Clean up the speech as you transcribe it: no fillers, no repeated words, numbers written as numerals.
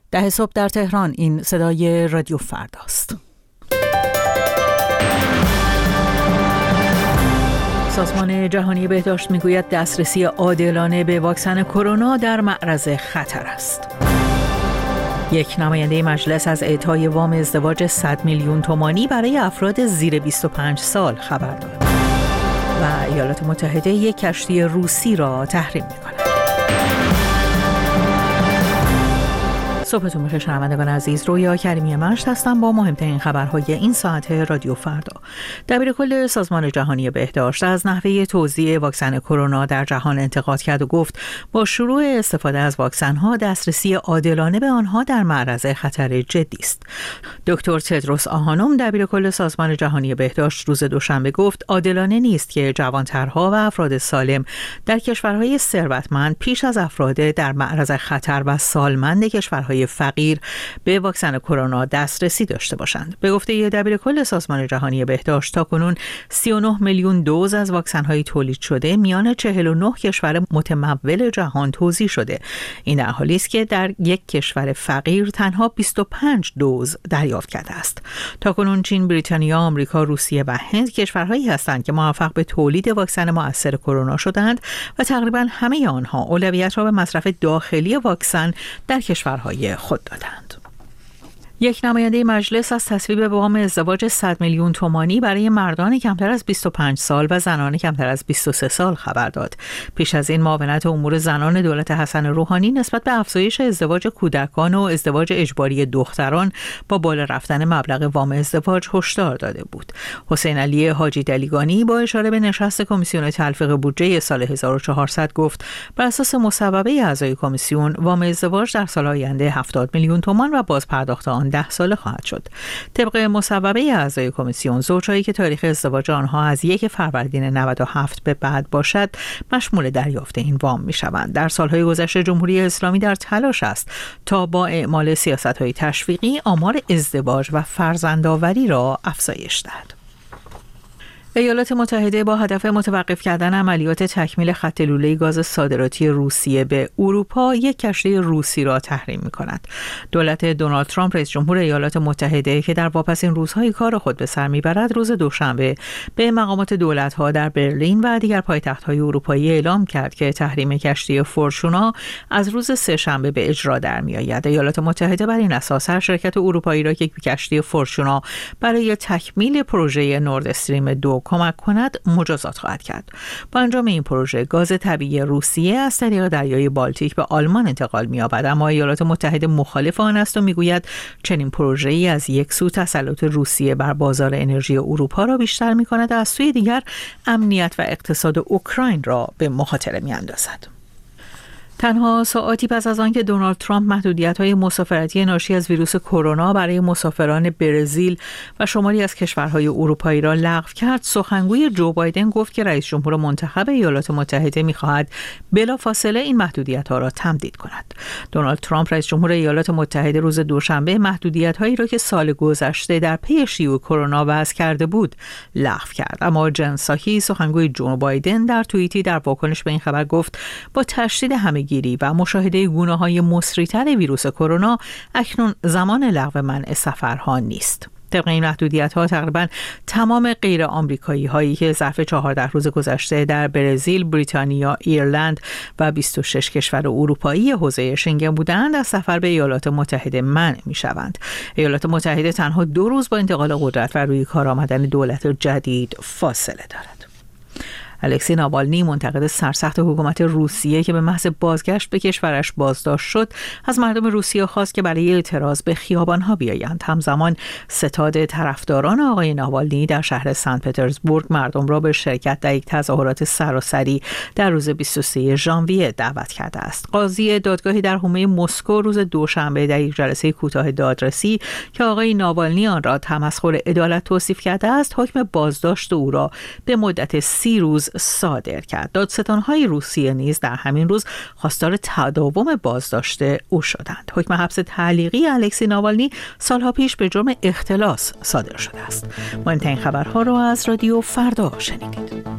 10 صبح در تهران. این صدای رادیو فرداست. سازمان جهانی بهداشت میگوید دسترسی عادلانه به واکسن کرونا در معرض خطر است. یک نماینده مجلس از اعطای وام ازدواج 100 میلیون تومانی برای افراد زیر 25 سال خبر داد. و ایالات متحده یک کشتی روسی را تحریم می‌کند. صبحتون بخیر شنوندگان عزیز، رویا کریمی مشت هستم با مهمترین خبرهای این ساعت رادیو فردا. دبیرکل سازمان جهانی بهداشت از نحوه توزیع واکسن کرونا در جهان انتقاد کرد و گفت با شروع استفاده از واکسن‌ها دسترسی عادلانه به آنها در معرض خطر جدی است. دکتر تدروس آهانوم دبیرکل سازمان جهانی بهداشت روز دوشنبه گفت عادلانه نیست که جوانترها و افراد سالم در کشورهای ثروتمند پیش از افراد در معرض خطر و سالمند کشورهای فقیر به واکسن کرونا دسترسی داشته باشند. به گفته دبیرکل سازمان جهانی بهداشت تاکنون 39 میلیون دوز از واکسن‌های تولید شده میان 49 کشور متمول جهان توزیع شده. این در حالی است که در یک کشور فقیر تنها 25 دوز دریافت کرده است. تاکنون چین، بریتانیا، آمریکا، روسیه و هند کشورهایی هستند که موفق به تولید واکسن مؤثر کرونا شدند و تقریبا همه آنها اولویت را به مصرف داخلی واکسن در کشورهای خود دادند. یک نماینده مجلس از تصویب وام ازدواج 100 میلیون تومانی برای مردان کمتر از 25 سال و زنان کمتر از 23 سال خبر داد. پیش از این معاونت امور زنان دولت حسن روحانی نسبت به افزایش ازدواج کودکان و ازدواج اجباری دختران با بالا رفتن مبلغ وام ازدواج هشدار داده بود. حسین علی حاجی دلیگانی با اشاره به نشست کمیسیون تلفیق بودجه سال 1400 گفت بر اساس مصوبه اعضای کمیسیون وام ازدواج در سال آینده 70 میلیون تومان و بازپرداخت آن 10 ساله خواهد شد. طبق مصوبه اعضای کمیسیون زوجهایی که تاریخ ازدواج آنها از 1 فروردین 97 به بعد باشد مشمول دریافت این وام می‌شوند. در سالهای گذشته جمهوری اسلامی در تلاش است تا با اعمال سیاست‌های تشویقی آمار ازدواج و فرزندآوری را افزایش دهد. ایالات متحده با هدف متوقف کردن عملیات تکمیل خط لوله گاز صادراتی روسیه به اروپا یک کشتی روسی را تحریم می‌کند. دولت دونالد ترامپ رئیس جمهور ایالات متحده که در واپسین روزهای کار خود به سر می‌برد روز دوشنبه به مقامات دولت‌ها در برلین و دیگر پایتخت‌های اروپایی اعلام کرد که تحریم کشتی فورچونا از روز سه‌شنبه به اجرا در می‌آید. ایالات متحده بر این اساس هر شرکت اروپایی را که کشتی فورچونا برای تکمیل پروژه نورد استریم 2 کمک کند مجازات خواهد کرد. با انجام این پروژه گاز طبیعی روسیه از طریق دریای بالتیک به آلمان انتقال می‌یابد، اما ایالات متحده مخالف آن است و میگوید چنین پروژه‌ای از یک سو تسلط روسیه بر بازار انرژی اروپا را بیشتر می‌کند و از سوی دیگر امنیت و اقتصاد اوکراین را به مخاطره می‌اندازد. تنها ساعاتی پس از آنکه دونالد ترامپ محدودیت‌های مسافرتی ناشی از ویروس کرونا برای مسافران برزیل و شماری از کشورهای اروپایی را لغو کرد، سخنگوی جو بایدن گفت که رئیس جمهور منتخب ایالات متحده می‌خواهد بلافاصله این محدودیت‌ها را تمدید کند. دونالد ترامپ رئیس جمهور ایالات متحده روز دوشنبه محدودیت‌هایی را که سال گذشته در پی شیوع کرونا وضع کرده بود لغو کرد، اما جن ساکی سخنگوی جو بایدن در توییتی در واکنش به این خبر گفت با تشدید همگیری و مشاهده گونه‌های مصری‌تر ویروس کرونا اکنون زمان لغو منع سفرها نیست. طبق این محدودیت‌ها تقریباً تمام غیر آمریکایی هایی که ظرف 14 روز گذشته در برزیل، بریتانیا، ایرلند و 26 کشور اروپایی حوزه شنگن بودند از سفر به ایالات متحده منع می‌شوند. ایالات متحده تنها 2 روز با انتقال قدرت و روی کار آمدن دولت جدید فاصله دارد. الکسی ناوالنی منتقد سرسخت حکومت روسیه که به محض بازگشت به کشورش بازداشت شد از مردم روسیه خواست که برای اعتراض به خیابان‌ها بیایند. همزمان ستاد طرفداران آقای ناوالنی در شهر سنت پترزبورگ مردم را به شرکت در یک تظاهرات سراسری در روز 23 ژانویه دعوت کرده است. قاضی دادگاهی در حومه مسکو روز دوشنبه در یک جلسه کوتاه دادرسی که آقای ناوالنی آن را تمسخر عدالت توصیف کرده است، حکم بازداشت او را به مدت 30 روز صادر کرد. دادستان‌های روسیه نیز در همین روز خواستار تداوم بازداشت او شدند. حکم حبس تعلیقی الکسی ناوالنی سالها پیش به جرم اختلاس صادر شده است. مهمترین خبرها را از رادیو فردا شنیدید.